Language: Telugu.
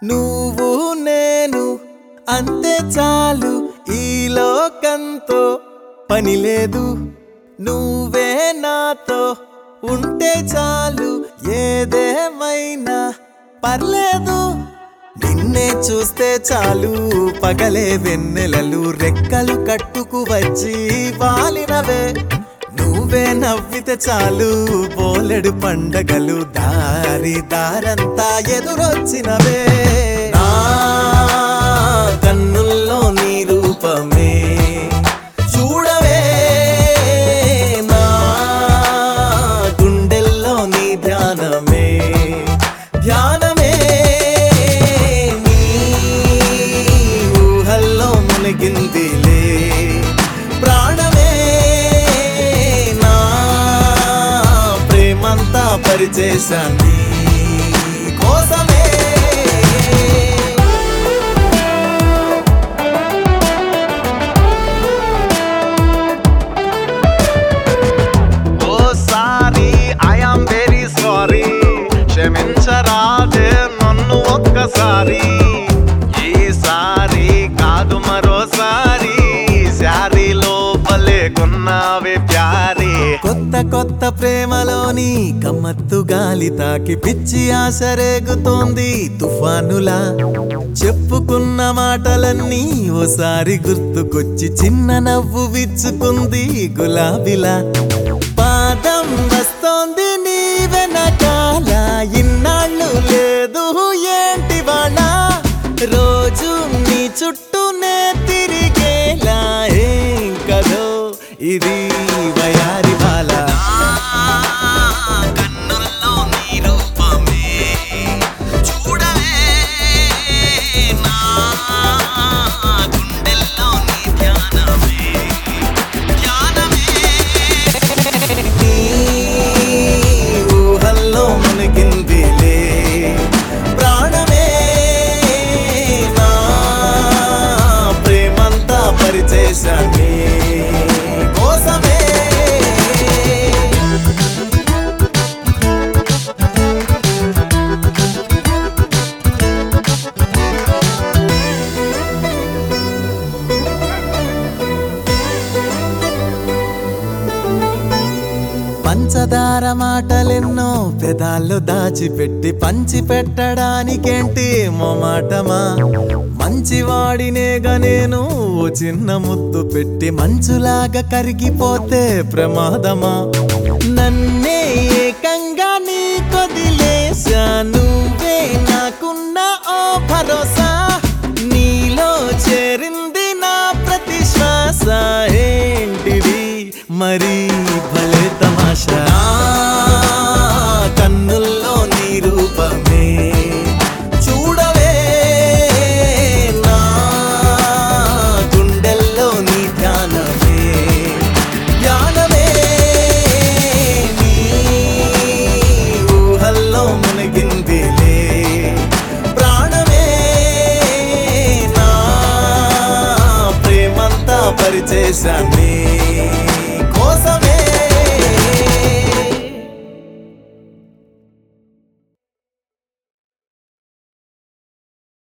నువ్వు నేను అంతే చాలు, ఈ లోకంతో పని లేదు. నువ్వే నాతో ఉంటే చాలు, ఏదేమైనా పర్లేదు. నిన్నే చూస్తే చాలు, పగలే వెన్నెలలు రెక్కలు కట్టుకు వచ్చి వాలినవే. నువ్వే నవ్వితే చాలు, బోలెడు పండగలు దారి దారంతా ఎదురొచ్చినవే. నా కన్నుల్లో నీ రూపమే చూడవే, నా గుండెల్లో నీ ధ్యానమే ధ్యానమే. నీ ఊహల్లో మునిగిందిలే ప్రాణమే, నా ప్రేమంతా పరిచేశాన్ని కోసమే. క్షమించరాదే నన్ను ఒక్కసారి, ఈసారి కాదు మరోసారి, శారీ లోపలే కొన్నావే ప్యారీ. కొత్త కొత్త ప్రేమలోని కమ్మత్తు గాలి తాకి పిచ్చి ఆశ రేగుతోంది తుఫానులా. చెప్పుకున్న మాటలన్నీ ఓసారి గుర్తుకొచ్చి చిన్న నవ్వు విచ్చుకుంది గులాబీలా. పాదం వస్తోంది నీ వెనకాల, ఇన్నాళ్ళు లేదు ఏంటి వాళ్ళ, రోజు నీ చుట్టూనే తిరిగేలా. ఏం కదో ఇది వయారి బాల. కన్నుల్లో నీ రూపమే చూడవే, నా గుండెల్లో నీ ధ్యానమే ధ్యానమే. నీ ఊహల్లో మునిగిందిలే ప్రాణమే, నా ప్రేమంతా పరిచేశాన్ని కోసమే. పంచదార మాటలెన్నో పెదాల్లో దాచిపెట్టి పంచి పెట్టడానికేంటి మొమాటమా. మంచివాడినేగా నేను, ఓ చిన్న ముద్దు పెట్టి మంచులాగా కరిగిపోతే ప్రమాదమా. నన్నే ఏకంగా నీ కొదిలేశా, నువ్వే నాకున్న ఓ భరోసా. నీలో చేరింది నా ప్రతి శ్వాస, ఏంటిది మరి భలే తమాషా. కన్నుల్లో నీ రూపమే చూడవే, నా గుండెల్లో నీ ధ్యానమే ధ్యానమే. నీ ఊహల్లో మునిగిందిలే ప్రాణమే, నా ప్రేమంతా పరిచేశాన్ని